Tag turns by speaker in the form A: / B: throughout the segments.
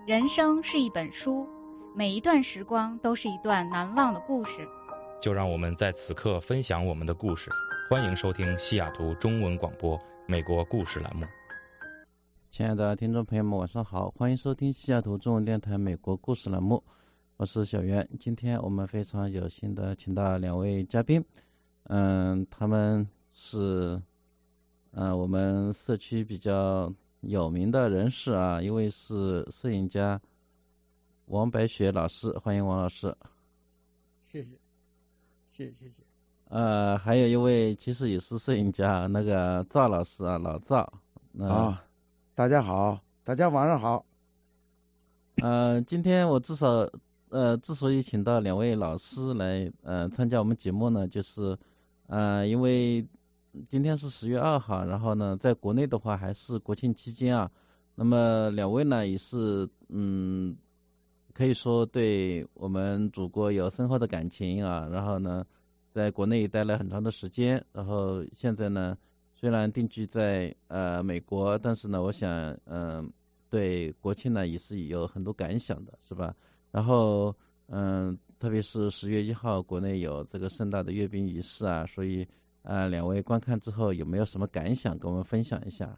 A: 人生是一本书，每一段时光都是一段难忘的故事。
B: 就让我们在此刻分享我们的故事。欢迎收听西雅图中文广播美国故事栏目。
C: 亲爱的听众朋友们，晚上好，欢迎收听西雅图中文电台美国故事栏目，我是小袁。今天我们非常有幸的请到两位嘉宾，他们是我们社区比较有名的人士啊，一位是摄影家王白雪老师，欢迎王老师。
D: 谢谢。
C: 还有一位其实也是摄影家，那个赵老师啊，老赵。
E: 大家好，大家晚上好。
C: 今天我之所以请到两位老师来参加我们节目呢，就是因为今天是10月2号，然后呢，在国内的话还是国庆期间啊，那么两位呢也是可以说对我们祖国有深厚的感情啊，然后呢，在国内待了很长的时间，然后现在呢，虽然定居在美国，但是呢，我想对国庆呢也是有很多感想的，是吧？然后特别是10月1号，国内有这个盛大的阅兵仪式啊，所以两位观看之后有没有什么感想跟我们分享一下？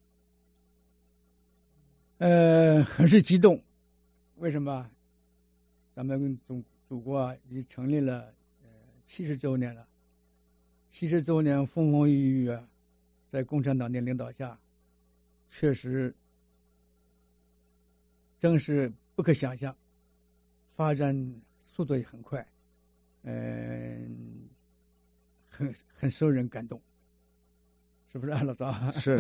D: 很是激动。为什么？咱们祖国啊，已经成立了70周年了。70周年风风雨雨啊，在共产党的领导下，确实真是不可想象，发展速度也很快，很受人感动，是不是老赵？
E: 是。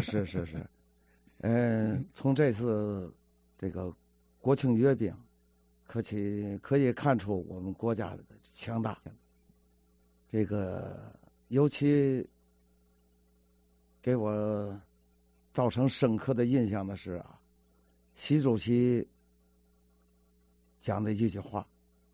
E: 从这次这个国庆阅兵，可以看出我们国家的强大。这个尤其给我造成深刻的印象的是习主席讲的一句话，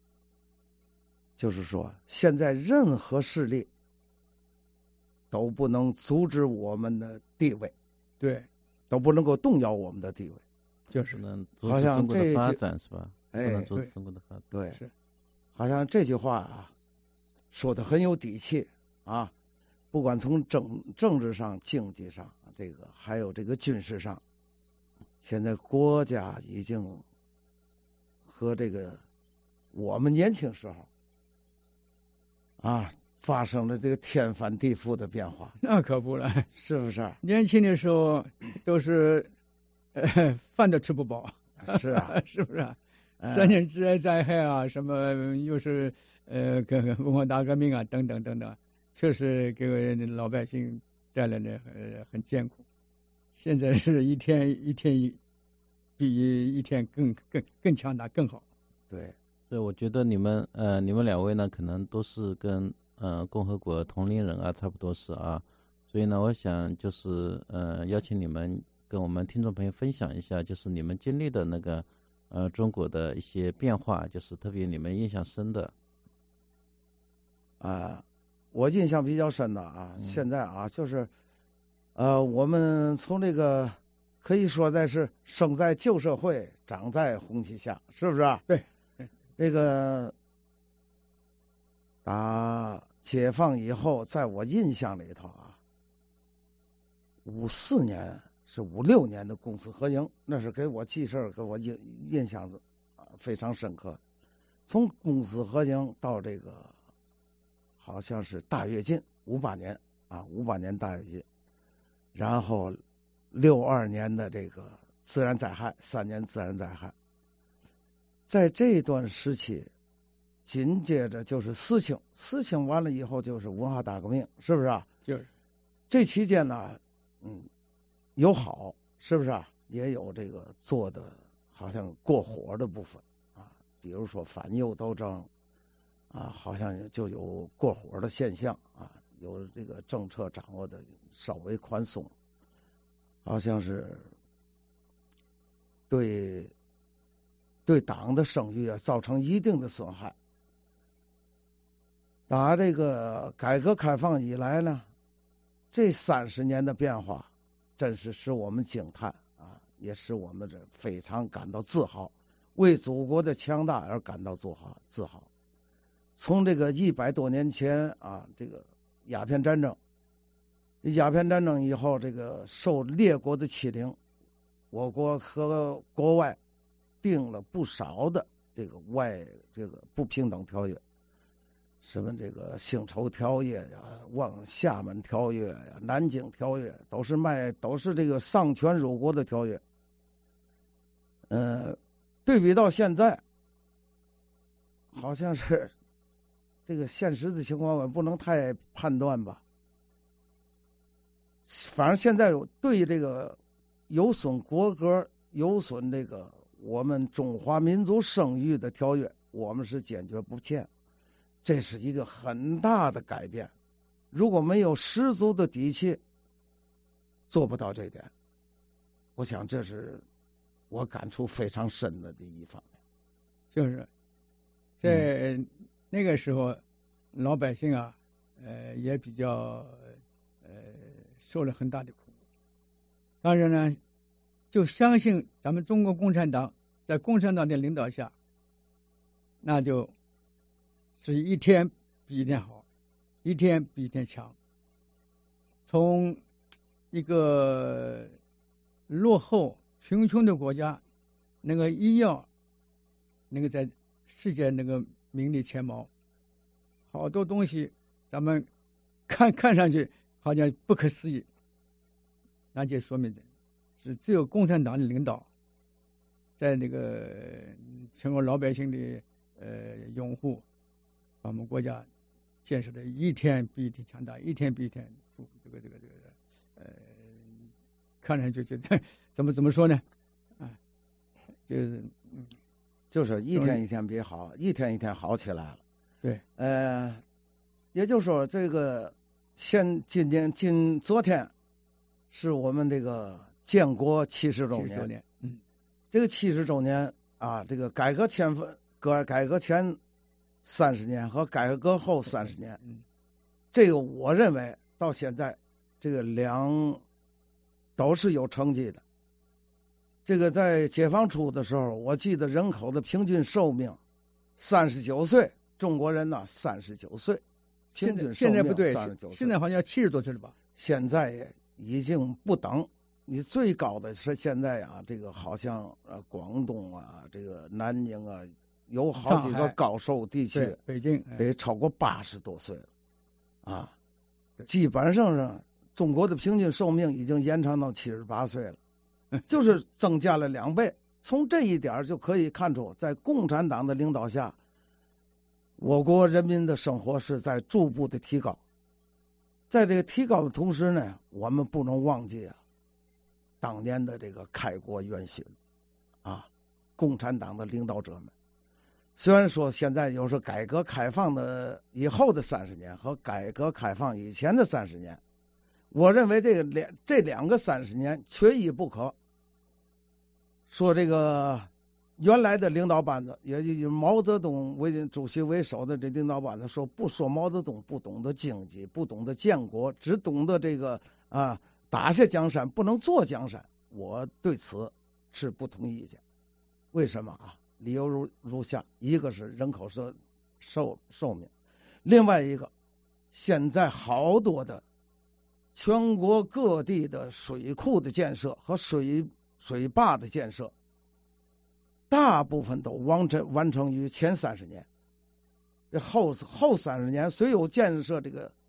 E: 就是说现在任何势力都不能阻止我们的地位，
D: 对，
E: 都不能够动摇我们的地位，
D: 就是
E: 好像这些
C: 发展是吧？不能阻止中国的发展。
E: 对，
D: 是，
E: 好像这句话说的很有底气啊！不管从政治上、经济上，这个还有这个军事上，现在国家已经和这个我们年轻时候发生了这个天翻地覆的变化。
D: 那可不了，
E: 是不是？
D: 年轻的时候都是饭都吃不饱。
E: 是啊，
D: 是不是？3年自然灾害啊，什么又是跟文化大革命啊，等等等等，确实给老百姓带来的很艰苦。现在是一天比一天更强大，更好。
E: 对，
C: 所以我觉得你们两位呢，可能都是跟共和国同龄人啊，差不多是啊，所以呢，我想就是邀请你们跟我们听众朋友分享一下，就是你们经历的那个中国的一些变化，就是特别你们印象深的。
E: 我印象比较深的现在就是我们从这个可以说的是生在旧社会，长在红旗下，是不是？
D: 对，
E: 这个打解放以后，在我印象里头54年是56年的公私合营，那是给我记事儿，给我印象非常深刻。从公私合营到这个好像是大跃进，58年58年大跃进，然后62年的这个自然灾害，3年自然灾害，在这段时期紧接着就是四清完了以后就是文化大革命，是不是？
D: 就是
E: 这期间呢有好，是不是也有这个做的好像过火的部分比如说反右斗争好像就有过火的现象有这个政策掌握的稍微宽松，好像是对党的声誉造成一定的损害。打这个改革开放以来呢，这30年的变化真是使我们惊叹也使我们这非常感到自豪。 为祖国的强大而感到自豪。从这个100多年前啊，这个鸦片战争以后，这个受列国的欺凌，我国和国外定了不少的这个不平等条约，什么这个辛丑条约呀、厦门条约呀、南京条约，都是这个丧权辱国的条约。对比到现在，好像是这个现实的情况，我不能太判断吧。反正现在对这个有损国歌、有损这个我们中华民族声誉的条约，我们是坚决不签。这是一个很大的改变。如果没有十足的底气，做不到这点。我想这是我感触非常深的一方面。
D: 就是在那个时候，老百姓啊，也比较受了很大的苦。当然呢，就相信咱们中国共产党在共产党的领导下，那就是一天比一天好，一天比一天强。从一个落后贫穷的国家，那个医药那个在世界那个名列前茅，好多东西咱们看上去好像不可思议，那就说明是只有共产党的领导，在那个全国老百姓的拥护，把我们国家建设的一天比一天强大，一天比一天看上去就怎么说呢？
E: 就是一天一天比好，一天一天好起来了。
D: 对，
E: 也就是说，这个昨天是我们这个建国70周年。这个70周年啊，这个改革前30年和改革后30年，这个我认为到现在这个都是有成绩的。这个在解放初的时候，我记得人口的平均寿命39岁，中国人呢39岁，平均寿命39岁。
D: 现在不对，现在好像70多岁了吧？
E: 现在已经不等，你最高的是现在啊，这个好像广东啊，这个南宁啊，有好几个高寿地区，
D: 北京
E: 得超过80多岁了啊。基本上是中国的平均寿命已经延长到78岁了。就是增加了2倍，从这一点就可以看出，在共产党的领导下，我国人民的生活是在逐步的提高。在这个提高的同时呢，我们不能忘记当年的这个开国元勋啊，共产党的领导者们。虽然说现在有时改革开放的以后的30年和改革开放以前的30年，我认为这两个30年缺一不可。说这个原来的领导班子，也就是毛泽东主席为首的这领导班子，说毛泽东不懂得经济，不懂得建国，只懂得这个打下江山，不能坐江山。我对此持不同意见。为什么啊？理由如下：一个是人口寿命，另外一个，现在好多的全国各地的水库的建设和水坝的建设，大部分都完成于前30年。这后30年虽有建设这个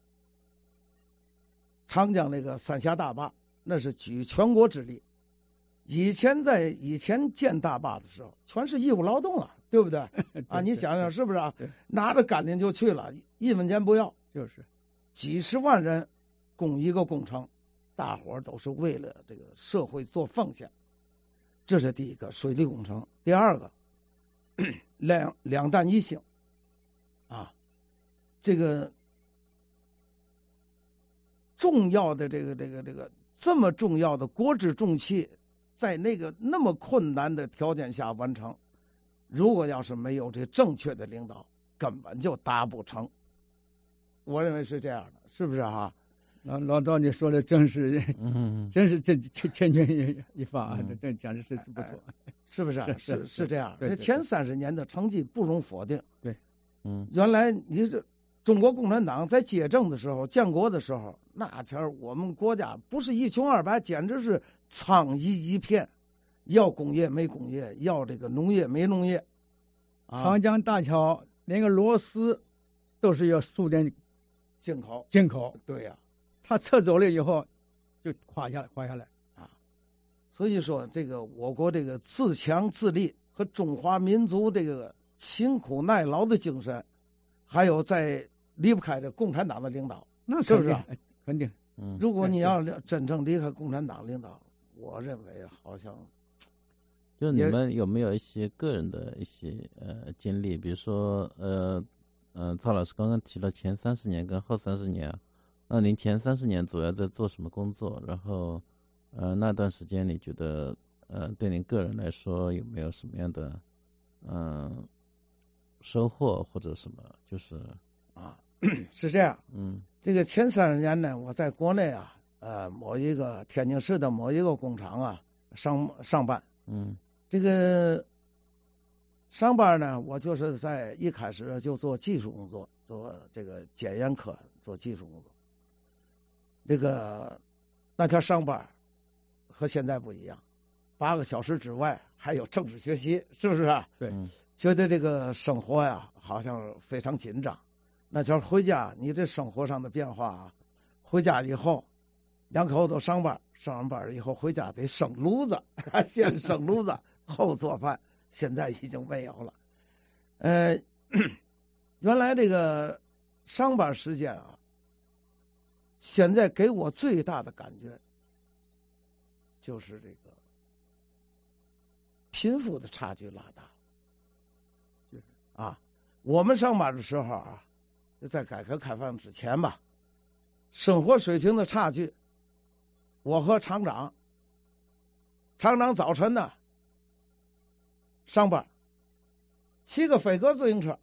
E: 长江那个三峡大坝，那是举全国之力。以前建大坝的时候，全是义务劳动了，对不对？啊，你想想是不是啊？拿着杆铃就去了，1分钱不要，
D: 就是
E: 几十万人供一个工程，大伙儿都是为了这个社会做奉献。这是第一个水利工程。第二个，两弹一星啊，这个重要的这个这么重要的国之重器，在那么困难的条件下完成，如果要是没有这正确的领导，根本就达不成。我认为是这样的，是不是哈？
D: 老赵你说的真是，真是这千钧一发啊，这讲的是不错，
E: 是不是？是这样。
D: 对，
E: 前30年的成绩不容否定。
D: 对，
E: 原来你是中国共产党在接政的时候、建国的时候，那前儿我们国家不是一穷二白，简直是苍夷一片，要工业没工业，要这个农业没农业。
D: 长江大桥连个螺丝都是要苏联
E: 进口。对呀，
D: 他撤走了以后就垮下来
E: 啊。所以说这个我国这个自强自立和中华民族这个勤苦耐劳的精神，还有在离不开这共产党的领导，
D: 那
E: 是不是？
D: 肯定。
E: 如果你要真正离开共产党领导，我认为好像
C: 就你们有没有一些个人的一些经历？比如说赵老师刚刚提了前30年跟后30年，那您前30年主要在做什么工作？然后那段时间你觉得对您个人来说有没有什么样的收获或者什么？就是
E: 是这样。这个前30年呢，我在国内某一个天津市的某一个工厂上班。这个上班呢，我就是在一开始就做技术工作，做这个检验科，做技术工作。这个那天上班和现在不一样，8个小时之外还有政治学习，是不是啊？
D: 对，
E: 觉得这个生活呀好像非常紧张。那前回家，你这生活上的变化回家以后2口子都上班完班以后回家得生炉子，先生炉子后做饭，现在已经没有了。原来这个上班时间现在给我最大的感觉就是这个贫富的差距拉大。我们上班的时候就在改革开放之前吧，生活水平的差距，我和厂长早晨呢上班骑个飞鸽自行车，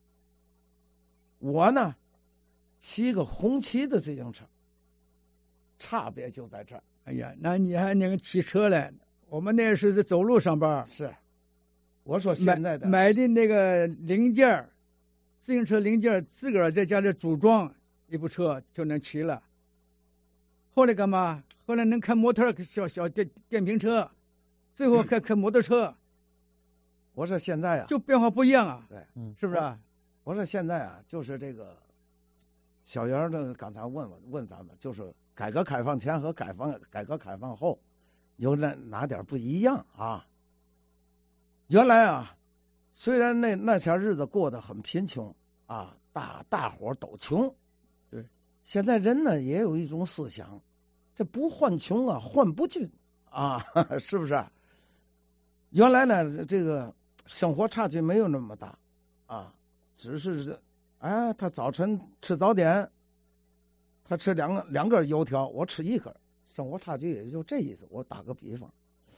E: 我呢骑个红旗的自行车，差别就在这儿。
D: 哎呀，那你还那个骑车嘞？我们那是走路上班。
E: 是，我说现在的
D: 买的那个零件，自行车零件自个儿在家里组装一部车就能骑了。后来干嘛？后来能开摩托小电瓶车，最后开摩托车。
E: 我说现在
D: 就变化不一样啊。
E: 对，
D: 是不是？
E: 我说现在就是这个小杨这刚才问咱们，就是改革开放前和改革开放后有哪点不一样啊？原来虽然那前日子过得很贫穷大伙都穷。
D: 对，
E: 现在人呢也有一种思想，这不患穷患不均是不是？原来呢这个生活差距没有那么大只是他早晨吃早点，他吃两根油条，我吃1根，生活差距也就这意思。我打个比方，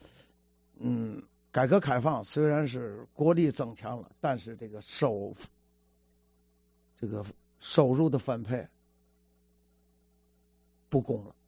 E: 改革开放虽然是国力增强了，但是这个收入的分配不公了，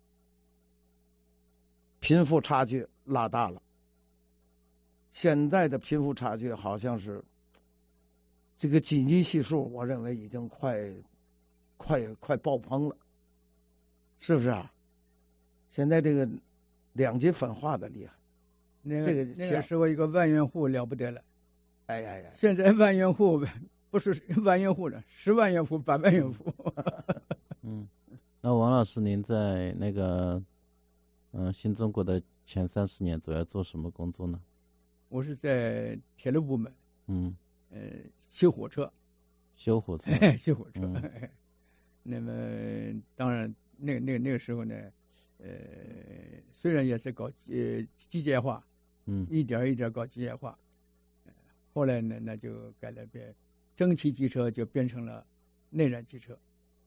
E: 贫富差距拉大了。现在的贫富差距好像是这个经济系数，我认为已经快爆棚了，是不是现在这个2级分化的厉害。
D: 那个时候一个万元户了不得了。
E: 哎呀，
D: 现在万元户不是万元户了，10万元户、8万元户。
C: 那王老师，您在那个新中国的前30年主要做什么工作呢？
D: 我是在铁路部门。修火车。
C: 修火车。
D: 那么当然那个时候呢，虽然也是搞机械化，一点一点搞机械化，后来呢那就改了变蒸汽机车，就变成了内燃机车。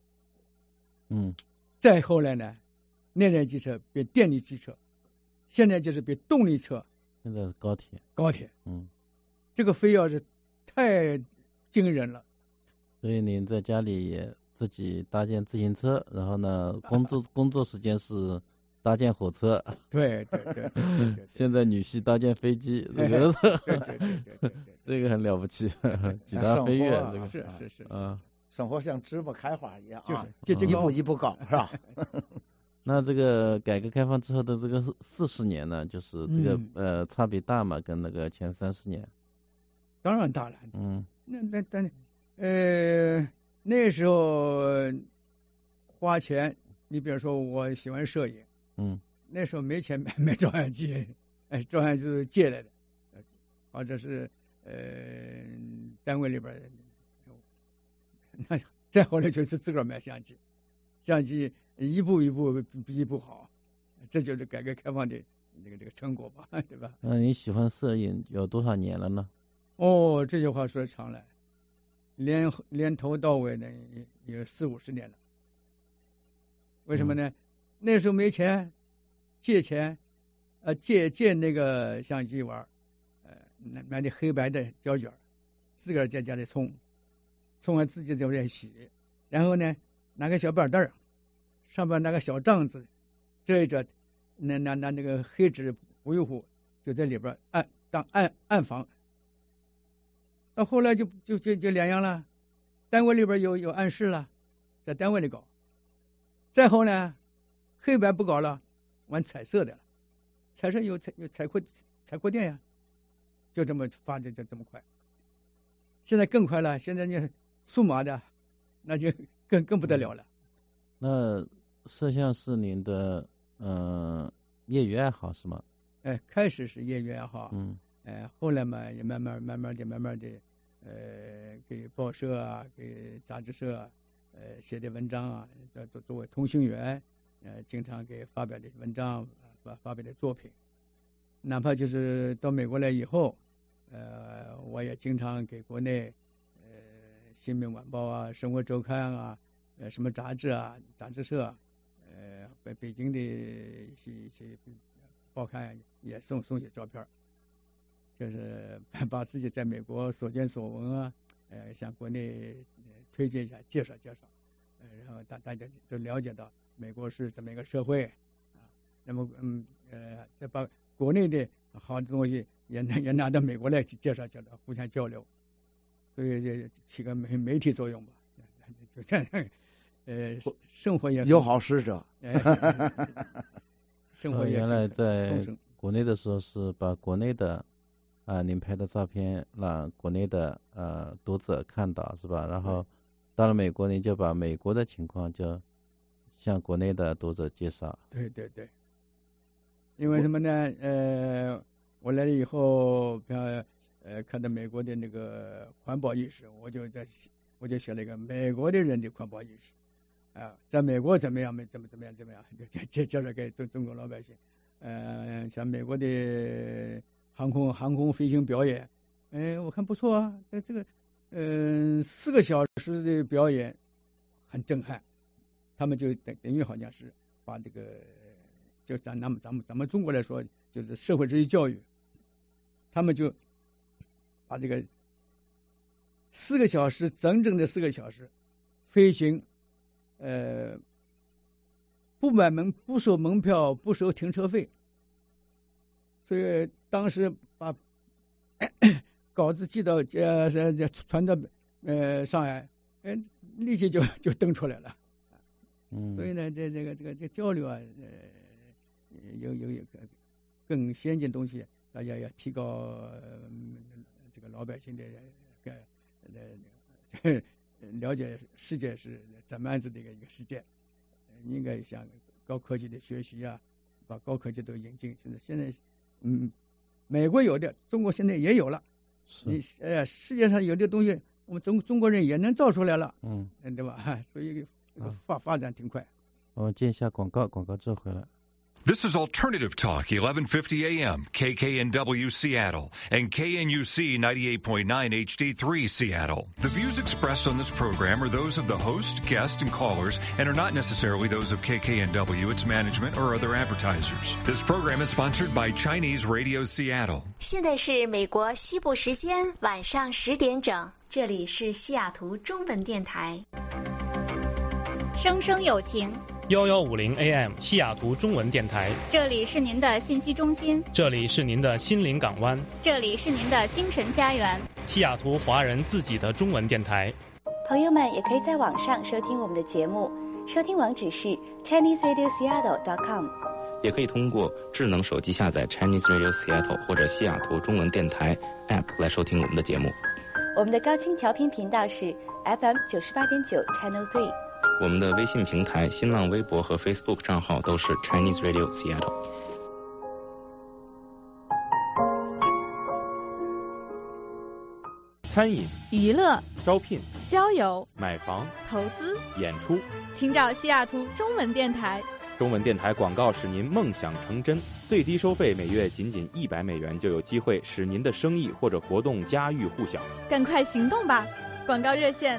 D: 再后来呢，内燃机车变电力机车，现在就是变动力车。
C: 现在是高铁。
D: 这个非要是太惊人了。
C: 所以您在家里也自己搭建自行车，然后呢工作时间是搭建火车。
D: 对，
C: 现在女婿搭建飞机，这个这个很了不起，几大飞跃，这个
D: 是
E: 生活像芝麻开花一样啊，
D: 就是
E: 一步一步高，是吧？
C: 那这个改革开放之后的这个40年呢，就是这个差别大嘛，跟那个前30年。
D: 当然大了。那时候花钱，你比如说我喜欢摄影，那时候没钱买照相机，照相机是借来的，或者是单位里边，那再后来就是自个儿买相机，相机一步一步比一步好，这就是改革开放的这个成果吧，对吧？
C: 你喜欢摄影有多少年了呢？
D: 这句话说长了，连头到尾呢有40-50年了。为什么呢？那时候没钱，借钱，借那个相机玩，买的黑白的胶卷，自个儿在家里冲完自己在这洗，然后呢拿个小板凳，上边拿个小帐子，这拿那个黑纸糊一糊，就在里边当暗房。到后来就两样了，单位里边有暗室了，在单位里搞。再后呢，黑白不搞了，玩彩色的了，彩色有彩扩店呀，就这么发展就这么快。现在更快了，现在你数码的，那就更不得了了。
C: 那摄像是您的业余爱好是吗？
D: 开始是业余爱好，后来嘛也慢慢的，给报社啊，给杂志社啊，写的文章啊，作为通讯员，经常给发表的文章，发表的作品。哪怕就是到美国来以后，我也经常给国内新民晚报啊、生活周刊啊、什么杂志啊、杂志社，北京的一些报刊也送些照片，就是把自己在美国所见所闻啊，向国内推荐一下、介绍，然后大家都了解到美国是这么一个社会啊。那么再把国内的好的东西也拿到美国来介绍，互相交流，所以就起个媒体作用吧。就这样，生活也
E: 友好使者。
D: 生活也
C: 原来在国内的时候是把国内的您拍的照片让国内的读者看到是吧？然后到了美国，您就把美国的情况就向国内的读者介绍。
D: 对，因为什么呢？我来了以后，看到美国的那个环保意识，我就写了一个美国的人的环保意识在美国怎么样，怎么样，就介绍给中国老百姓。像美国的航空飞行表演，我看不错啊，这个4个小时的表演很震撼，他们就等于好像是把这个，就咱们中国来说，就是社会主义教育，他们就把这个4个小时整整的4个小时飞行，不收门票，不收停车费，所以当时把稿子寄到传到上海，立即就登出来了。所以呢，这个交流啊，有更先进东西，大家要提高这个老百姓的了解世界是怎么样子的一个世界，应该向高科技的学习啊，把高科技都引进。现在美国有的，中国现在也有了。世界上有的东西，我们中国人也能造出来了，对吧？所以这个发展挺快。
C: 我们接一下广告之后回来。
F: This is Alternative Talk, 1150 AM, KKNW Seattle, and KNUC 98.9 HD3 Seattle. The views expressed on this program are those of the host, guest, and callers, and are not necessarily those of KKNW, its management, or other advertisers. This program is sponsored by Chinese Radio Seattle.
G: 现在是美国西部时间晚上10点整，这里是西雅图中文电台。
A: 声声有情。
H: 1150 AM 西雅图中文电台，
A: 这里是您的信息中心，
H: 这里是您的心灵港湾，
A: 这里是您的精神家园，
H: 西雅图华人自己的中文电台。
I: 朋友们也可以在网上收听我们的节目，收听网址是 ChineseRadioSeattle.com，
B: 也可以通过智能手机下载 Chinese Radio Seattle 或者西雅图中文电台 App 来收听我们的节目。
I: 我们的高清调频频道是 FM 98.9 Channel 3。
B: 我们的微信平台、新浪微博和 Facebook 账号都是 Chinese Radio Seattle。
J: 餐饮、
K: 娱乐、
J: 招聘、
K: 交友、
J: 买房、
K: 投资、
J: 演出，
K: 请找西雅图中文电台。
J: 中文电台广告使您梦想成真，最低收费每月仅$100就有机会使您的生意或者活动家喻户晓。
K: 赶快行动吧！广告热线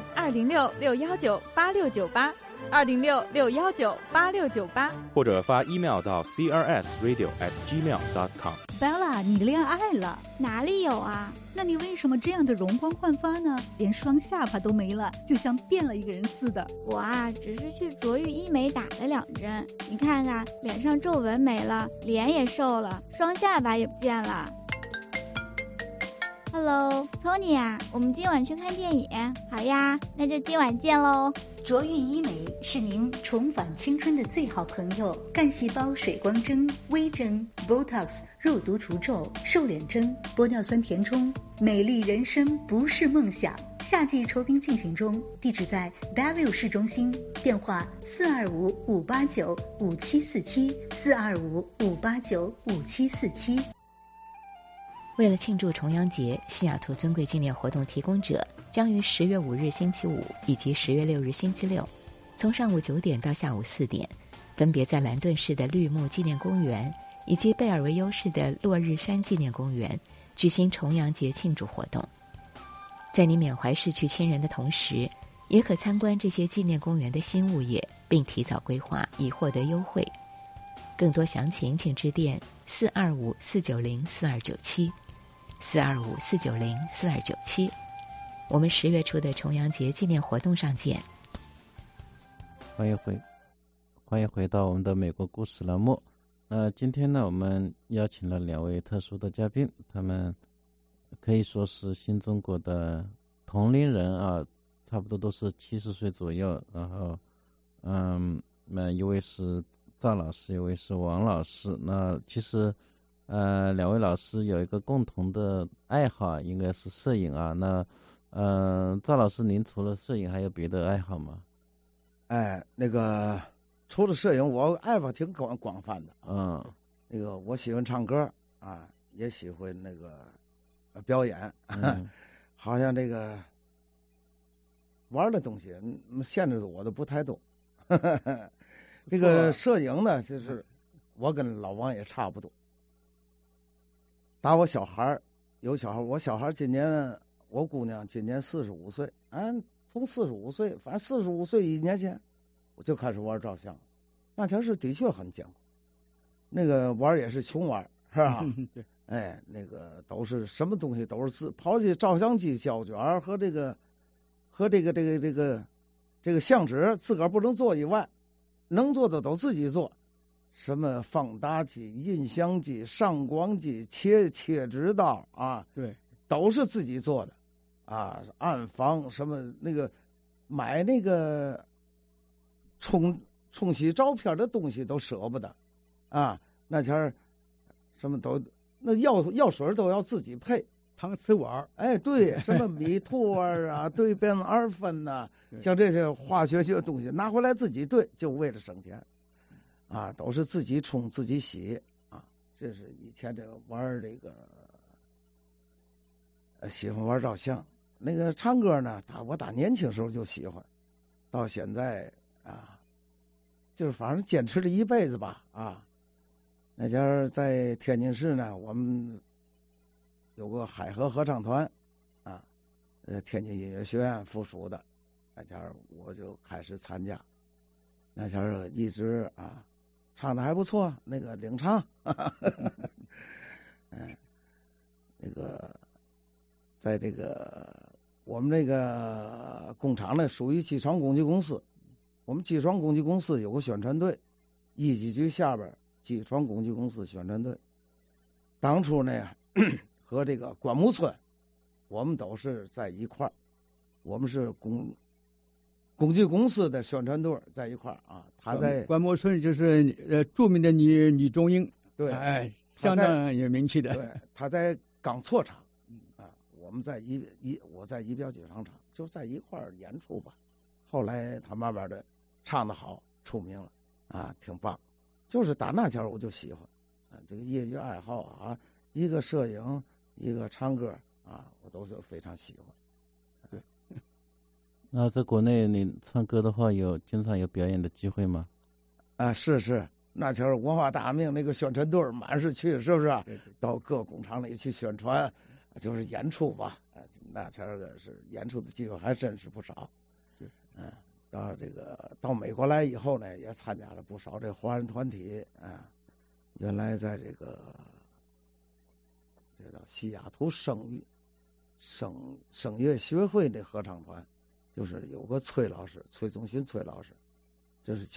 K: 206-619-8698，206-619-8698，
J: 或者发 email 到 crsradio@gmail.com。
L: Bella， 你恋爱了？
M: 哪里有啊？
L: 那你为什么这样的容光焕发呢？连双下巴都没了，就像变了一个人似的。
M: 我啊，只是去卓越医美打了2针，你看看，脸上皱纹没了，脸也瘦了，双下巴也不见了。Hello， Tony 啊，我们今晚去看电影。好呀，那就今晚见喽。
N: 卓越医美是您重返青春的最好朋友，干细胞水光针、微针、Botox 肉毒除皱、瘦脸针、玻尿酸填充，美丽人生不是梦想。夏季酬宾进行中，地址在 Bellevue 市中心，电话425-589-5747，425-589-5747。
O: 为了庆祝重阳节，西雅图尊贵纪念活动提供者将于10月5日星期五以及10月6日星期六，从上午9点到下午4点，分别在兰顿市的绿木纪念公园以及贝尔维尤市的落日山纪念公园举行重阳节庆祝活动。在你缅怀逝去亲人的同时，也可参观这些纪念公园的新物业，并提早规划以获得优惠。更多详情请致电425-490-4297。425-490-4297，我们10月初的重阳节纪念活动上见。
C: 欢迎回到我们的美国故事栏目。今天呢，我们邀请了2位特殊的嘉宾，他们可以说是新中国的同龄人啊，差不多都是70岁左右。然后，一位是赵老师，一位是王老师。那其实2位老师有一个共同的爱好，应该是摄影啊。那赵老师，您除了摄影还有别的爱好吗？
E: 那个除了摄影，我爱好挺广泛的。那个我喜欢唱歌啊，也喜欢那个表演。好像这个玩的东西限制我的不太多。这个摄影呢，就是我跟老王也差不多。打我小孩有小孩，我小孩今年，我姑娘今年45岁，从45岁，反正45岁1年前我就开始玩照相，那前是的确很艰苦，那个玩也是穷玩，是吧？
D: 对，
E: 那个都是什么东西都是抛弃照相机、胶卷和这个相纸，自个儿不能做以外，能做的都自己做。什么放大机、印象机、上光机、切纸刀啊，
D: 对，
E: 都是自己做的啊。暗房什么那个买那个冲洗照片的东西都舍不得啊。那前儿什么都那药水都要自己配，
D: 搪瓷碗，
E: 对，什么米托啊、对苯二酚呐，像这些化学性东西拿回来自己兑，就为了省钱。都是自己冲自己洗啊，这是以前这个玩这个喜欢玩照相。那个唱歌呢，我打年轻时候就喜欢，到现在就是反正坚持了一辈子吧那家在天津市呢，我们有个海河合唱团天津音乐学院附属的，那家我就开始参加，那家一直唱的还不错，那个领唱，那个在这个我们这个工厂呢，属于机床工具公司， 我们济川工具公司有个宣传队，一级局下边济川工具公司宣传队。当初呢，和这个关木村，我们都是在一块儿，我们是工具公司的宣传队在一块儿啊。他在
D: 关木村就是著名的女中英，
E: 对，
D: 哎，相当有名气的。
E: 对，他在钢错厂啊，我们在我在仪表机厂就在一块儿演出吧。后来他慢慢的唱得好，出名了啊，挺棒。就是打那前我就喜欢啊，这个业余爱好啊，一个摄影，一个唱歌啊，我都是非常喜欢。对。
C: 那在国内你唱歌的话，经常有表演的机会吗？
E: 啊，是，那前儿文化大革命那个宣传队满是去，是不是？
D: 对，
E: 到各工厂里去宣传，就是演出吧。那前儿是演出的机会还真是不少。到美国来以后呢，也参加了不少这华人团体啊。原来在这个叫西雅图声乐学会的合唱团，就是有个崔宗勋崔老师，这是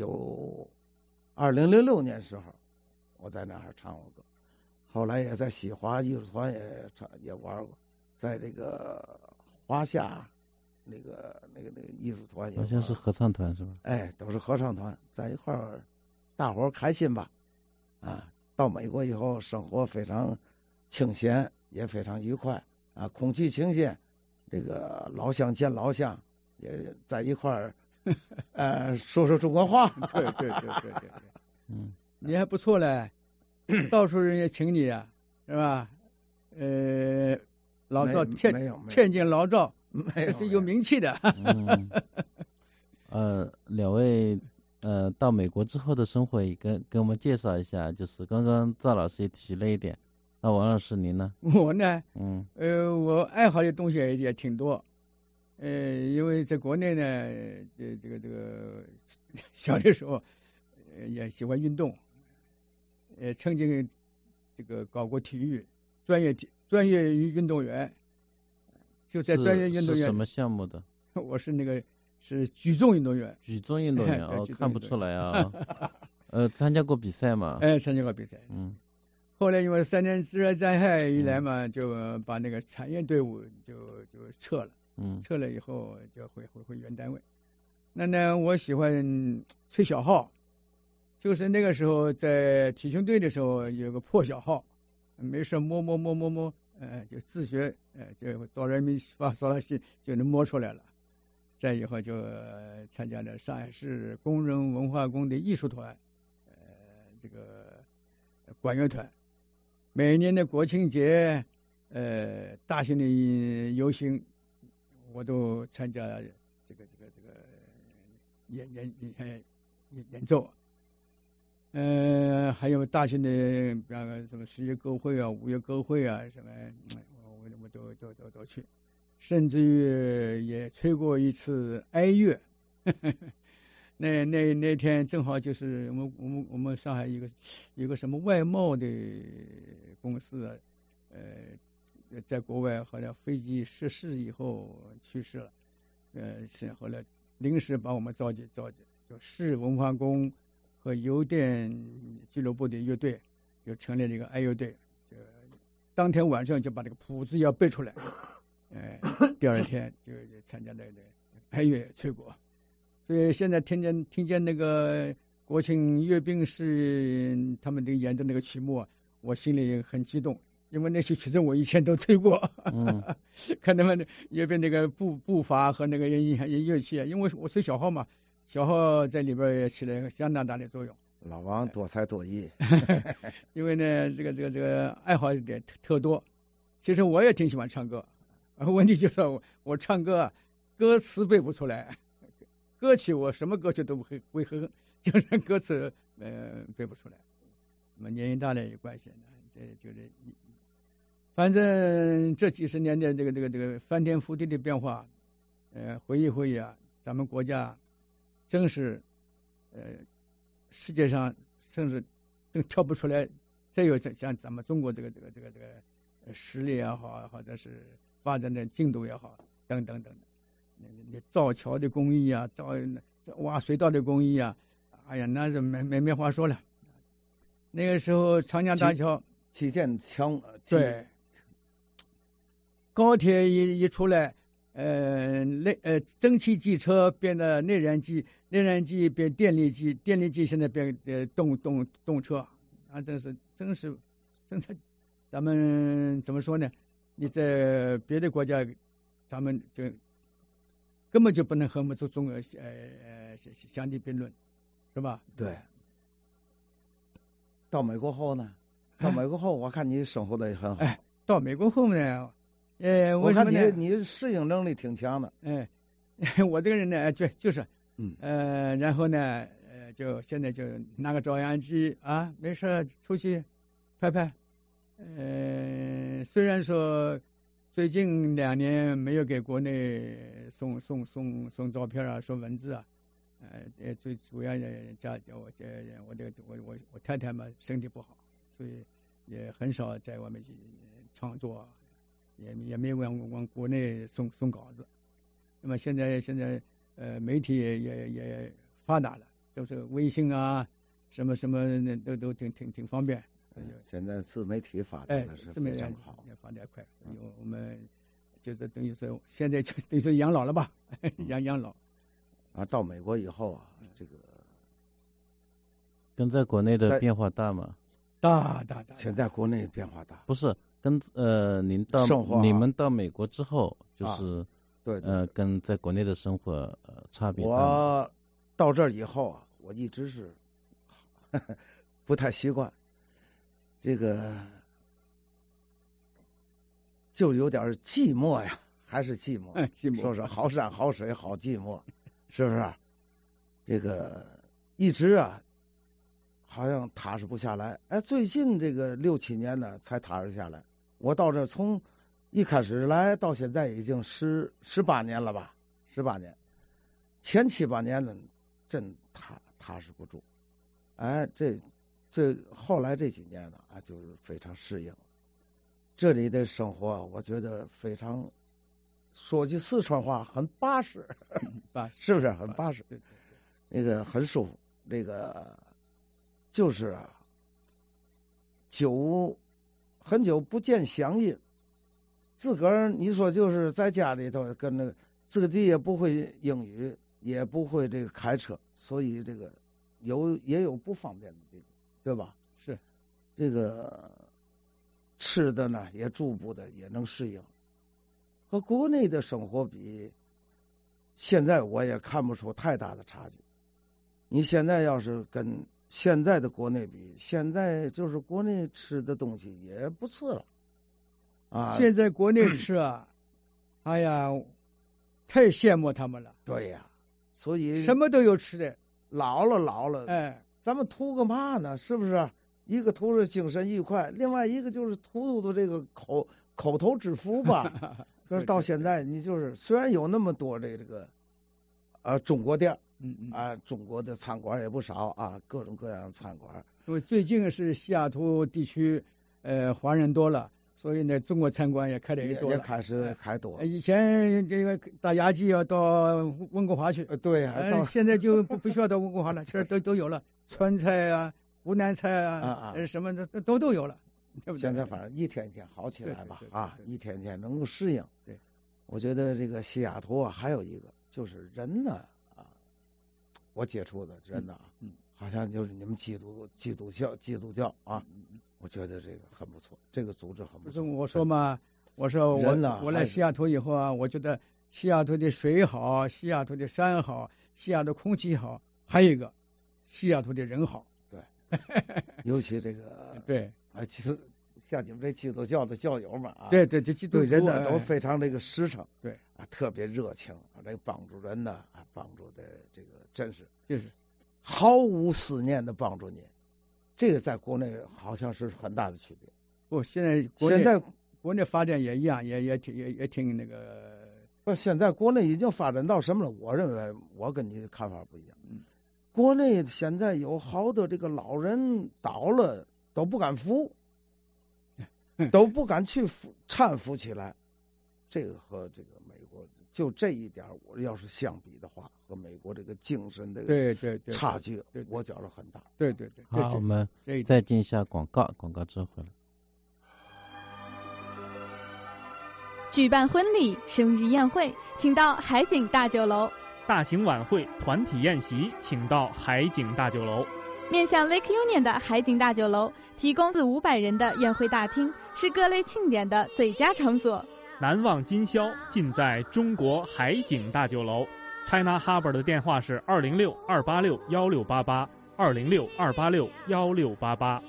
E: 2006年时候我在那儿唱过歌，后来也在西华艺术团也玩过，在这个华夏那个艺术团
C: 好像是合唱团是吧？
E: 哎，都是合唱团在一块儿，大伙儿开心吧啊！到美国以后生活非常清闲，也非常愉快啊，空气清新，这个老乡见老乡，也在一块儿说说中国话。
D: 对，你还不错嘞，到处人也请你啊，是吧？老赵天津老赵，这是有名气的。
C: 两位到美国之后的生活也跟我们介绍一下，就是刚刚赵老师也提了一点，那王老师您呢？
D: 我呢，我爱好的东西也挺多，因为在国内呢，这个小的时候也喜欢运动，曾经这个搞过体育，专业运动员，就在专业运动员
C: 是什么项目的？
D: 我是是举重运动员。
C: 举重运动员看不出来啊。参加过比赛吗？
D: 参加过比赛。后来因为3年自然灾害一来嘛，就把那个产业队伍就撤了。撤了以后就回原单位。那我喜欢吹小号，就是那个时候在体训队的时候有个破小号，没事摸，就自学，就哆来咪发嗦拉西就能摸出来了。再以后就参加了上海市工人文化宫的艺术团，这个管乐团。每年的国庆节，大型的游行，我都参加这个演奏。还有大型的，比方什么10月歌会啊、5月歌会啊什么，我都去。甚至于也吹过一次哀乐。那天正好就是我们上海有个什么外贸的公司，在国外好像飞机失事以后去世了，后来临时把我们召集，就市文化宫和邮电俱乐部的乐队就成立了一个哀乐队，当天晚上就把这个谱子要背出来。第二天就参加了哀乐吹过，所以现在听见那个国庆阅兵式他们的演的那个曲目，我心里很激动，因为那些曲子我以前都吹过。看他们阅兵那个步伐和那个乐器，因为我吹小号嘛，小号在里边也起了相当大的作用。
E: 老王多才多艺。
D: 因为呢这个爱好一点特多，其实我也挺喜欢唱歌。问题就是我唱歌歌词背不出来，歌曲我什么歌曲都不会哼，就是歌词背不出来。那么年龄大了有关系呢，这就是反正这几十年的这个翻天覆地的变化，回忆啊，咱们国家真是世界上甚至真跳不出来，再有像咱们中国这个实力也好，或者是造发展的进度也好，等等等，造桥的工艺啊，造挖隧道的工艺啊，哎呀，那是没话说了。那个时候长江大桥
E: 基建强，
D: 对，高铁一出来，蒸汽机车变得内燃机，内燃机变电力机，电力机现在变动车，啊，真是，咱们怎么说呢？你在别的国家，咱们就根本就不能和我们中国相提并论，是吧？
E: 对。到美国后呢？到美国后，我看你生活的也很好。
D: 到美国后呢，
E: 我看你适应能力挺强的。
D: 我这个人呢，就是，然后呢，就现在就拿个照相机啊，没事出去拍。虽然说最近2年没有给国内送照片啊，送文字啊。最主要我太太嘛身体不好，所以也很少在外面去创作，也没往国内送稿子。那么现在媒体也发达了，都是微信啊，什么都挺方便。
E: 现在自媒体发达的是非常好，
D: 也发展快。我们就是等于说现在就等于说养老了吧，养老。
E: 啊，到美国以后啊，这个
C: 跟在国内的变化大吗？
D: 大。
E: 现在国内变化大，
C: 不是跟你们到美国之后，就是
E: 对
C: 跟在国内的生活差别大吗？
E: 我到这儿以后啊，我一直是不太习惯，这个就有点寂寞呀，还是寂寞。说是好山好水好寂寞。是不是？这个一直啊，好像踏实不下来。最近这个6、7年呢，才踏实下来。我到这从一开始来到现在已经18年了吧？18年，前7、8年呢，真踏实不住。这后来这几年呢，就是非常适应。这里的生活，我觉得非常。说句四川话，很巴适，是不是很巴适？那个很舒服。那个就是很久不见乡音，自个儿你说就是在家里头跟那个自己也不会英语，也不会这个开车，所以这个也有不方便的地方，对吧？
D: 是
E: 这个吃的呢，也逐步的也能适应。和国内的生活比，现在我也看不出太大的差距。你现在要是跟现在的国内比，现在就是国内吃的东西也不次了啊。
D: 现在国内吃啊，哎呀，太羡慕他们了。
E: 对呀，所以
D: 什么都有吃的。
E: 老了，咱们图个嘛呢？是不是？一个图是精神愉快，另外一个就是图这个口头之福吧。就是到现在，你就是虽然有那么多这个中国店，中国的餐馆也不少啊，各种各样的餐馆。
D: 因为最近是西雅图地区华人多了，所以呢中国餐馆也开的也多了，
E: 也开始开多。
D: 以前这个打牙祭要到温哥华去，
E: 对，
D: 现在就不需要到温哥华了，这都有了，川菜啊、湖南菜啊，什么的都有了。
E: 现在反正一天一天好起来吧，一天一天能够适应。对，我觉得这个西雅图啊，还有一个就是人呢我接触的人呢，好像就是你们基督教啊，我觉得这个很不错，这个组织很不错。
D: 我说嘛，我来西雅图以后啊，我觉得西雅图的水好，西雅图的山好，西雅图空气好，还有一个西雅图的人好。
E: 对，尤其这个
D: 对。
E: 像你们这基督教的教友们啊，
D: 对基督
E: 对人呢都非常这个实诚，
D: 对
E: 特别热情，这帮助人呢，帮助的这个真是
D: 就是
E: 毫无思念的帮助你，这个在国内好像是很大的区别。
D: 不，现在国内发展也一样，也挺那个。
E: 不，现在国内已经发展到什么了？我认为我跟你的看法不一样。国内现在有好多这个老人倒了。都不敢扶，都不敢去搀扶起来， 这个和这个美国就这一点，我要是相比的话，和美国这个精神的差距，我觉得很大。
D: 对。
C: 好，我们再进一下广告，广告之后回来。
K: 举办婚礼、生日宴会，请到海景大酒楼。
H: 大型晚会、团体宴席，请到海景大酒楼。
K: 面向 Lake Union 的海景大酒楼，提供400-500人的宴会大厅，是各类庆典的最佳场所。
H: 难忘今宵，尽在中国海景大酒楼。China Harbor 的电话是206-286-1688，206-286-1688。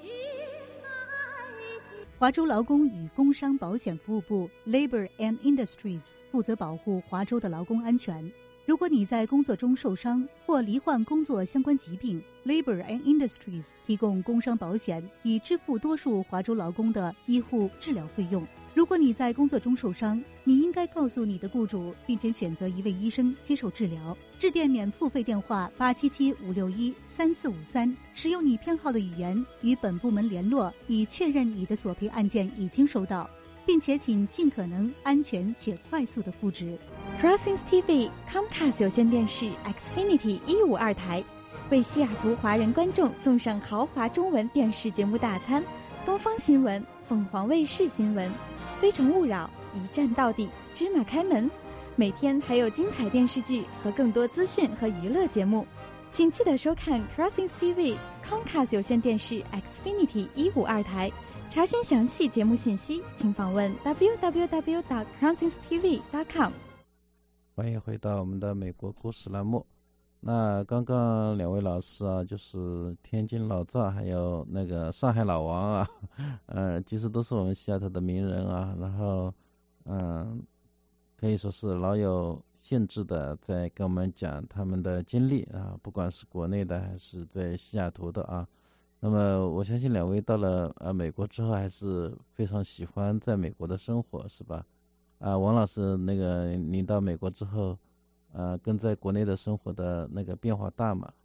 L: 华州劳工与工伤保险服务部 Labor and Industries 负责保护华州的劳工安全。如果你在工作中受伤或罹患工作相关疾病， Labor and Industries 提供工伤保险，以支付多数华州劳工的医护治疗费用。如果你在工作中受伤，你应该告诉你的雇主，并且选择一位医生接受治疗。致电免付费电话877-561-3453，使用你偏好的语言与本部门联络，以确认你的索赔案件已经收到，并且请尽可能安全且快速的复职。
K: Crossings TV Comcast 有线电视 Xfinity 152台为西雅图华人观众送上豪华中文电视节目大餐，东方新闻、凤凰卫视新闻、非诚勿扰、一站到底、芝麻开门，每天还有精彩电视剧和更多资讯和娱乐节目，请记得收看 Crossings TV Comcast 有线电视 Xfinity 152台。查询详细节目信息，请访问 www.crossingstv.com。
C: 欢迎回到我们的美国故事栏目。那刚刚2位老师啊，就是天津老赵还有那个上海老王啊，其实都是我们西雅图的名人啊，然后可以说是老有兴致的在跟我们讲他们的经历啊，不管是国内的还是在西雅图的啊。那么我相信2位到了美国之后还是非常喜欢在美国的生活，是吧？王老师，那个您到美国之后跟在国内的生活的那个变化大吗？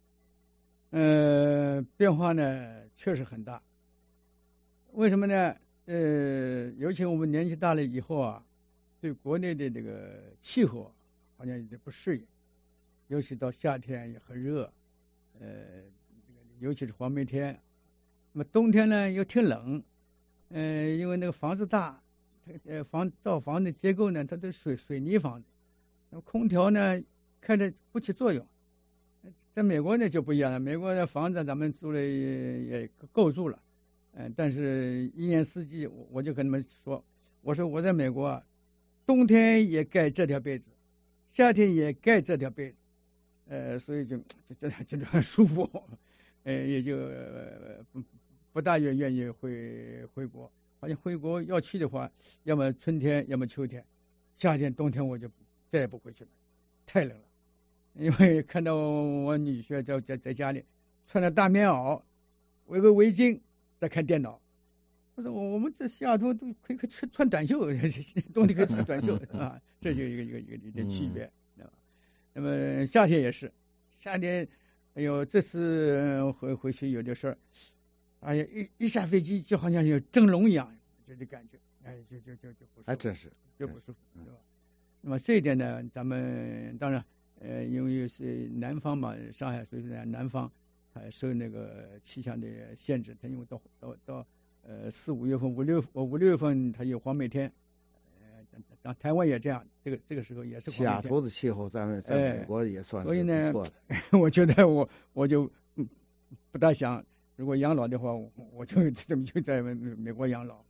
D: 变化呢确实很大。为什么呢？尤其我们年纪大了以后啊，对国内的这个气候好像有点不适应，尤其到夏天也很热，尤其是黄梅天。那么冬天呢又挺冷，因为那个房子大，造房的结构呢它都水泥房子，那么空调呢开着不起作用。在美国呢就不一样了，美国的房子咱们住了也够住了，但是一年四季我就跟他们说，我说我在美国冬天也盖这条被子，夏天也盖这条被子，所以就很舒服，也就不大愿意回国。好像回国要去的话，要么春天，要么秋天，夏天冬天我就再也不回去了，太冷了。因为看到我女婿在家里穿着大棉袄，围个围巾在看电脑。我说我们这西雅图都可以穿短袖，冬天可以穿短袖啊，这就一个区别。那么夏天也是，夏天哎呦这次回去有点事儿，哎呀一下飞机就好像有蒸笼一样，就这感觉，哎就不舒服，
E: 还真是
D: 就不舒服，对吧？那么这一点呢，咱们当然。因为是南方嘛，上海所以说南方还受那个气象的限制，它因为到4、5月份、5、6月份它有黄梅天，台湾也这样，这个时候也是黄梅天。
E: 西雅图的气候在美国也算是不错的。
D: 所以呢，我觉得我就不大想，如果养老的话，我就在美国养老。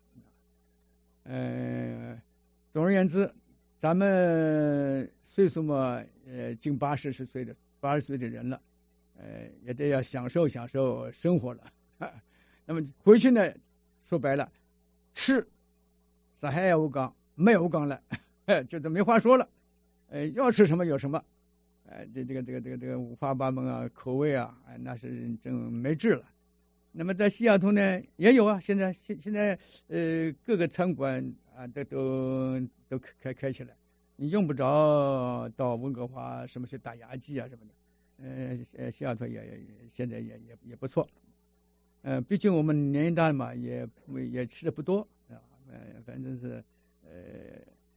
D: 总而言之。咱们岁数嘛，近80岁的人了，也得要享受生活了。那么回去呢，说白了，吃啥还有讲，没有讲了，就是没话说了。要吃什么有什么，这个五花八门啊，口味啊，那是真没治了。那么在西雅图呢，也有啊，现在各个餐馆啊都开起来，你用不着到温哥华什么去打牙祭啊什么的，西雅图现在也不错，毕竟我们年龄大嘛，也吃的不多啊，反正是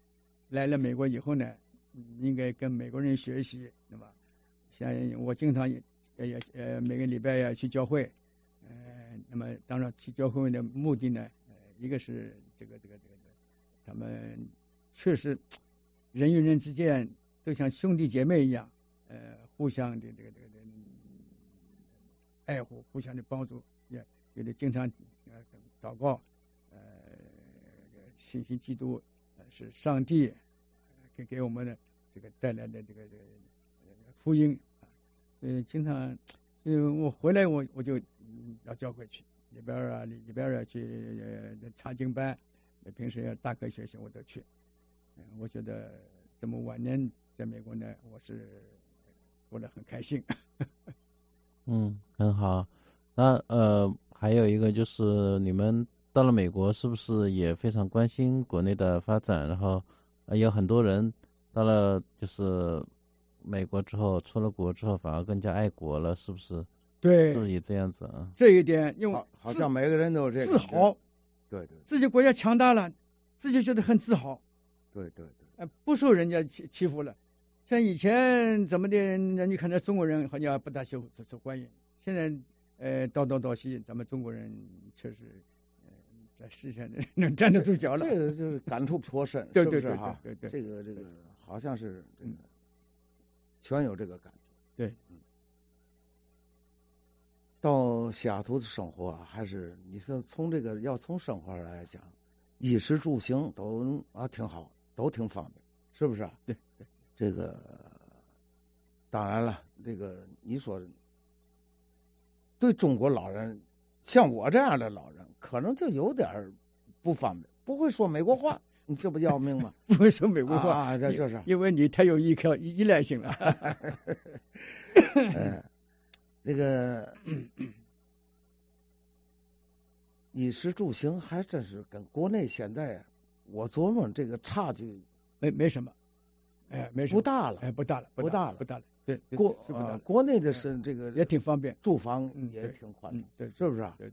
D: 来了美国以后呢，应该跟美国人学习，那么像我经常每个礼拜要去教会，那么当然去教会的目的呢，一个是这个他们确实人与人之间都像兄弟姐妹一样，互相的这个爱护，互相的帮助，也得经常祷告，信心基督是上帝给我们的这个带来的这个福音，所以经常，所以我回来我就要教会去里边去查经班，平时要大课学习我都去，我觉得这么晚年在美国呢，我是过得很开心。
C: 很好。那还有一个就是你们到了美国是不是也非常关心国内的发展？然后有很多人到了就是美国之后，出了国之后反而更加爱国了，是不是？
D: 对，
C: 是不是也这样子啊？
D: 这一点用
E: 好像每个人都有这个
D: 自豪，
E: 对，
D: 自己国家强大了，自己觉得很自豪，
E: 对，
D: 不受人家欺负了。像以前怎么的，你看那中国人好像不大受欢迎，现在道西，咱们中国人确实在世界能站得住脚了。
E: 这个就是感触颇深，
D: 对
E: 是不是哈？
D: 对，
E: 这个好像是全有这个感觉。
D: 对，
E: 到西雅图的生活还是你说从这个要从生活来讲，衣食住行都挺好，都挺方便，是不是？
D: 对，
E: 这个当然了，这个你说对中国老人，像我这样的老人，可能就有点不方便，不会说美国话，你这不要命吗？
D: 不会说美国话
E: 这就是
D: 因为你太有依赖性了。
E: 那个衣食住行还真是跟国内现在，我琢磨这个差距
D: 没什么，没什么，
E: 不大了，
D: 不大了。对，
E: 国内的是这个
D: 也挺方便，
E: 住房也挺宽敞，
D: 对，
E: 是不是？
D: 对，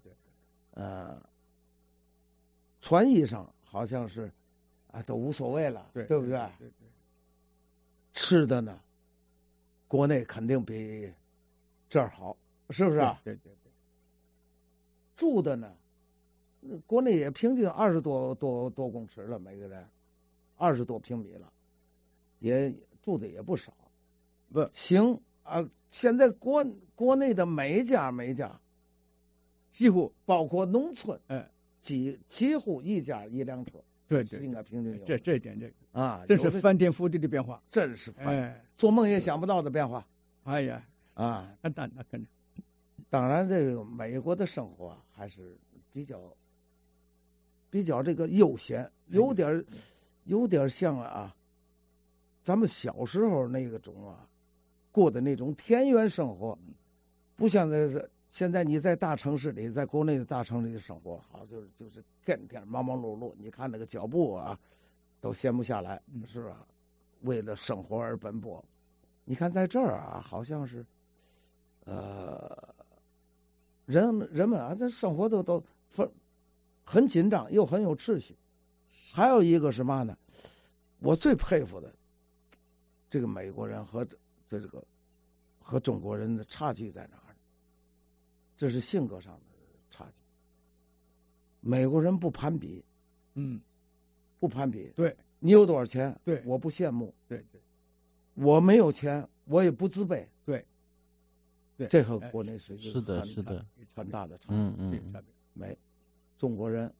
E: 穿衣裳好像是都无所谓了，对不对？
D: 对。
E: 吃的呢，国内肯定比这儿好，是不是？
D: 对。
E: 住的呢，国内也平均20多公尺了，每个人20多平米了，也住的也不少。
D: 不
E: 行现在国内的每家
D: 几乎
E: 包括农村，几乎一家1辆车，
D: 对，
E: 应该平均有
D: 这一点
E: 真
D: 是翻天覆地的变化，
E: 真是做梦也想不到的变化。
D: 哎呀那可能。
E: 当然，这个美国的生活还是比较这个悠闲，有点像咱们小时候那个种过的那种田园生活，不像现在你在大城市里，在国内的大城市里生活，好就是天天忙忙碌碌，你看那个脚步都闲不下来，是吧？为了生活而奔波。你看在这儿好像是人们这生活都很紧张，又很有秩序。还有一个是嘛呢？我最佩服的这个美国人和和中国人的差距在哪儿？这是性格上的差距。美国人不攀比，不攀比。
D: 对，
E: 你有多少钱？
D: 对，
E: 我不羡慕。
D: 对，
E: 我没有钱，我也不自卑。
D: 对，
E: 这和国内是
C: 的
E: 很大的差距。中国人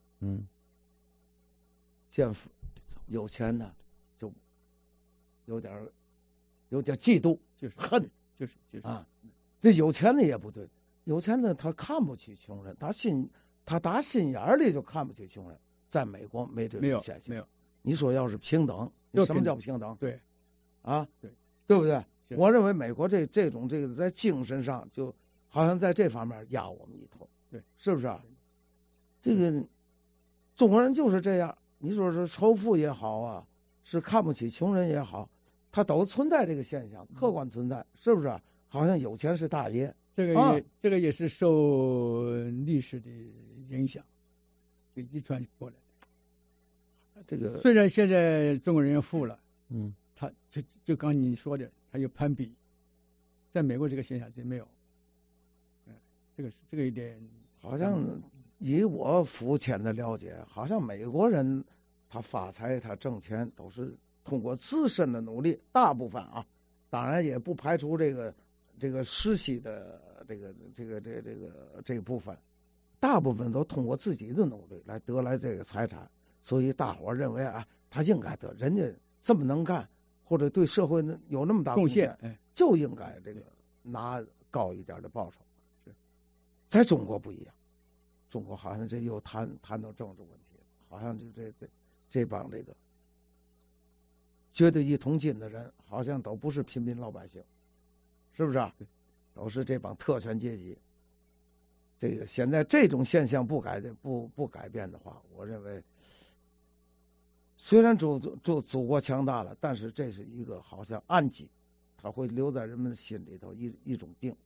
E: 见有钱的就有点嫉妒，
D: 就是
E: 恨，
D: 就是
E: 这有钱的也不对，有钱的他看不起穷人，他打心眼里就看不起穷人。在美国没这种现象，
D: 没有。
E: 你说要是平等，什么叫平等？
D: 对，
E: 对不对？我认为美国这种在精神上就好像在这方面压我们一头，
D: 对，
E: 是不是？这个中国人就是这样，你说是仇富也好是看不起穷人也好，他都存在这个现象，客观存在，是不是？好像有钱是大爷，
D: 这个也是受历史的影响，遗传过来的。
E: 这个
D: 虽然现在中国人富了，
C: 他
D: 就刚你说的，他有攀比，在美国这个现象真没有。这个一点
E: 好像以我肤浅的了解，好像美国人他发财他挣钱都是通过自身的努力，大部分啊，当然也不排除这个世袭的这个部分，大部分都通过自己的努力来得来这个财产，所以大伙认为啊，他应该得，人家这么能干，或者对社会有那么大贡献，就应该这个拿高一点的报酬。在中国不一样，中国好像这又谈到政治问题，好像就这帮这个觉得一桶金的人，好像都不是平民老百姓，是不是啊？都是这帮特权阶级。这个现在这种现象不改变的话，我认为虽然祖国强大了，但是这是一个好像暗疾，它会留在人们心里头一种病。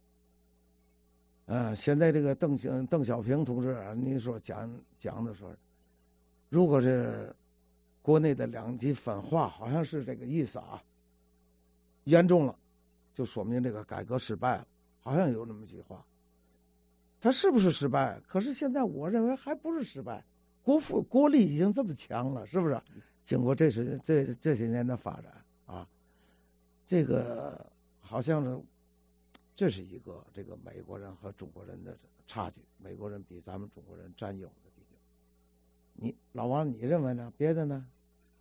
E: 现在这个邓小平同志啊，你说讲的说，如果是国内的两极分化，好像是这个意思啊，严重了，就说明这个改革失败了，好像有那么句话。他是不是失败？可是现在我认为还不是失败，国力已经这么强了，是不是？经过这些年的发展啊，这个好像是。这是一个这个美国人和中国人的差距，美国人比咱们中国人占优的地方。你老王，你认为呢？别的呢？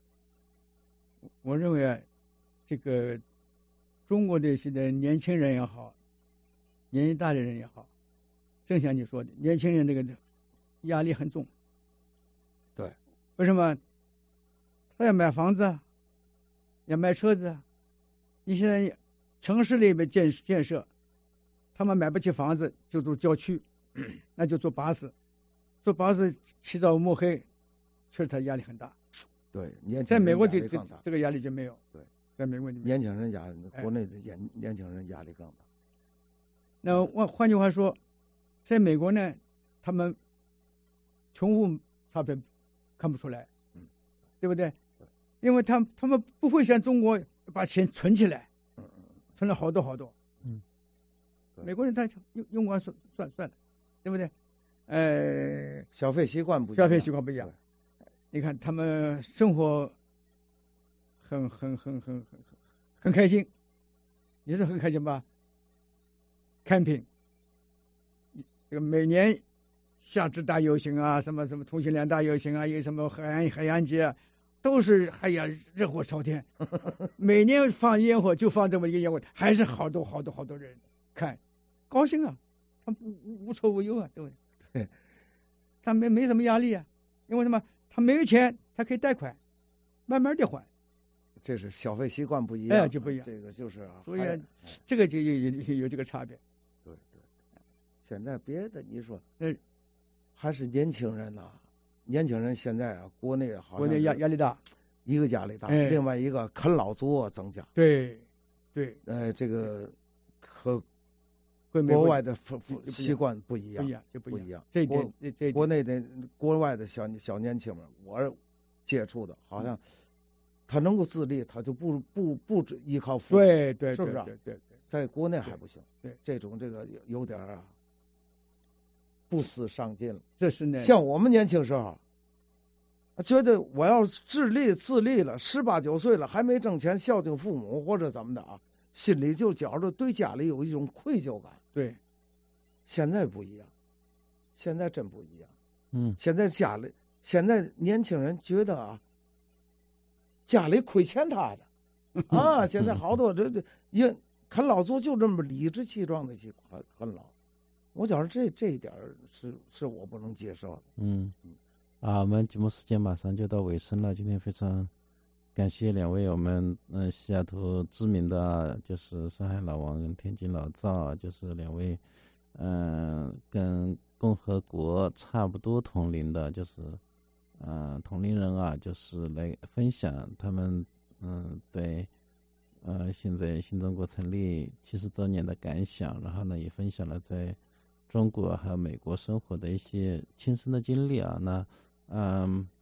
D: 我认为这个中国的现在年轻人也好，年纪大的人也好，正像你说的，年轻人这个压力很重。
E: 对，
D: 为什么？他要买房子，要买车子。你现在城市里面建设。他们买不起房子，就住郊区，那就坐巴士，起早摸黑，确实他压力很大。
E: 对，
D: 在美国这个压力就没有。
E: 对，
D: 在美国
E: 年轻人国内的年轻人压力更大。
D: 那换句话说，在美国呢，他们穷富差别看不出来，对不对？因为他们不会像中国把钱存起来，存了好多。美国人他用光算了，对不对？
E: 消费习惯不
D: 一样。你看他们生活很开心，你是很开心吧 ？camping， 这个每年夏至大游行啊，什么同性恋大游行啊，有什么海洋节啊，都是热火朝天。每年放烟火就放这么一个烟火，还是好多人看。高兴啊，他无愁无忧啊，对不对？他没什么压力啊，因为什么？他没有钱，他可以贷款，慢慢的还。
E: 这是消费习惯不一样，
D: 就不一样。
E: 这个就是啊，
D: 所以这个就有这个差别。
E: 对。现在别的你说，还是年轻人呐，年轻人现在啊，国内好像
D: 压力大，
E: 一个压力大，另外一个啃老族增加。
D: 对，
E: 这个和国外的习惯不一样。这国内的国外的小年轻们，我接触的，好像他能够自立，他就不依靠父母，
D: 对，
E: 是不是？
D: 对，
E: 在国内还不行。
D: 对，
E: 这种有点不思上进了。
D: 这是呢，
E: 像我们年轻时候，觉得我要自立了，18、19岁了还没挣钱孝敬父母或者怎么的啊。心里就觉着对家里有一种愧疚感。
D: 对，
E: 现在不一样，现在真不一样。现在年轻人觉得啊，家里亏欠他的啊。现在好多啃老族就这么理直气壮的去啃老，我觉得这一点是我不能接受的。
C: 我们节目时间马上就到尾声了，今天非常感谢两位我们西雅图知名的就是上海老王跟天津老赵，就是两位跟共和国差不多同龄的，就是同龄人啊，就是来分享他们对现在新中国成立70周年的感想，然后呢也分享了在中国和美国生活的一些亲身的经历啊。那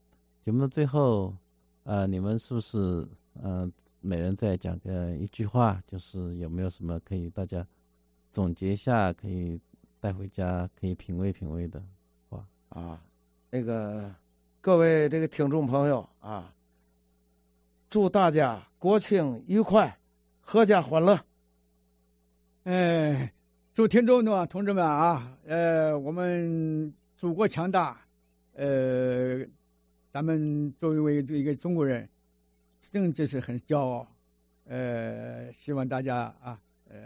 C: 节目的最后，你们是不是每人再讲个一句话，就是有没有什么可以大家总结一下，可以带回家，可以品味品味的话
E: 啊？那个各位这个听众朋友啊，祝大家国庆愉快，阖家欢乐。
D: 祝听众的同志们啊，我们祖国强大，咱们作为一个中国人，这是很骄傲。希望大家啊，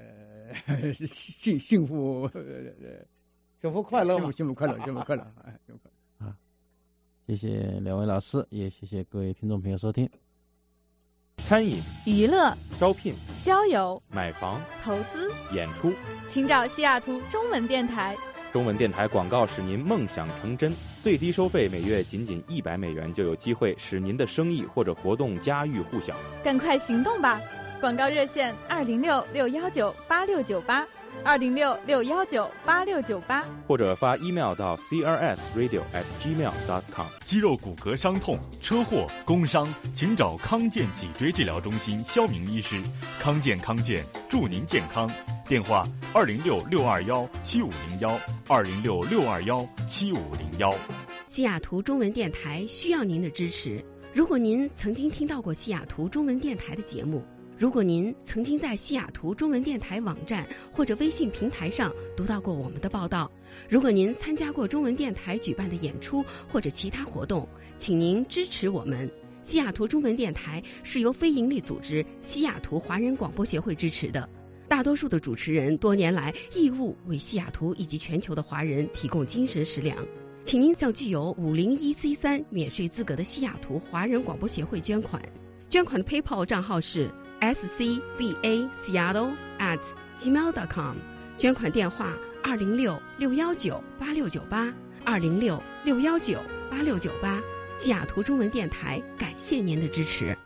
D: 幸福
E: 快乐，
D: 幸福快乐，幸福快乐
C: 啊！谢谢两位老师，也谢谢各位听众朋友收听。
J: 餐饮、
K: 娱乐、
J: 招聘、
K: 交友、
J: 买房、
K: 投资、
J: 演出，
K: 请找西雅图中文电台。
J: 中文电台广告使您梦想成真，最低收费每月仅$100就有机会使您的生意或者活动家喻户晓。
K: 赶快行动吧！广告热线206-619-8698，206-619-8698，
J: 或者发 email 到 crsradio@gmail.com。
P: 肌肉骨骼伤痛、车祸、工伤，请找康健脊椎治疗中心肖明医师。康健，祝您健康。电话206-621-7501，206-621-7501。
Q: 西雅图中文电台需要您的支持。如果您曾经听到过西雅图中文电台的节目，如果您曾经在西雅图中文电台网站或者微信平台上读到过我们的报道，如果您参加过中文电台举办的演出或者其他活动，请您支持我们。西雅图中文电台是由非营利组织西雅图华人广播协会支持的，大多数的主持人多年来义务为西雅图以及全球的华人提供精神食粮，请您向具有501C3免税资格的西雅图华人广播协会捐款。捐款的 PayPal 账号是scbaseattle@gmail.com， 捐款电话206-619-8698， 206-619-8698。西雅图中文电台感谢您的支持。